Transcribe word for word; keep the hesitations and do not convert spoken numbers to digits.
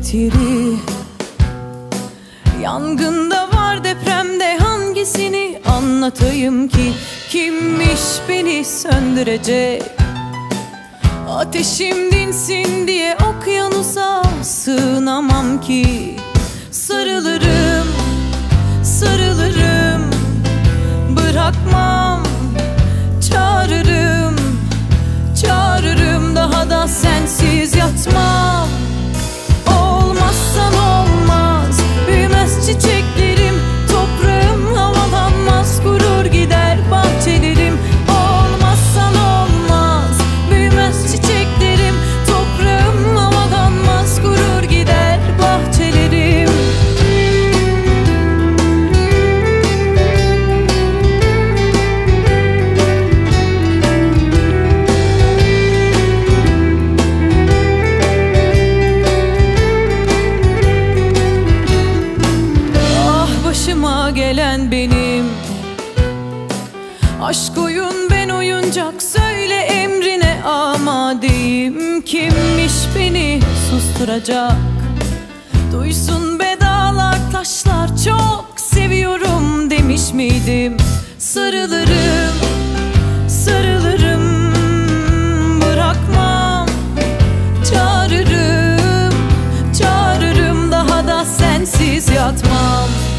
bitiri. Yangında var, depremde hangisini anlatayım ki? Kimmiş beni söndürecek? Ateşim dinsin diye okyanusa sığınamam ki. Sarılırım, sarılırım, bırakmam. Çağırırım, çağırırım, daha da sensiz yatmam. Olmazsan olmaz, büyümez çiçeklerim, toprağım havalanmaz, kurur gider bahçelerim. Olmazsan olmaz, büyümez çiçeklerim, toprağım havalanmaz, kurur gider bahçelerim. Başıma gelen benim, aşk oyun ben oyuncak, söyle emrine amadeyim. Kimmiş beni susturacak? Duysun be dağlar taşlar, çok seviyorum demiş miydim? Sarılırım, sarılırım, bırakmam. Çağırırım, çağırırım, daha da sensiz yatmam.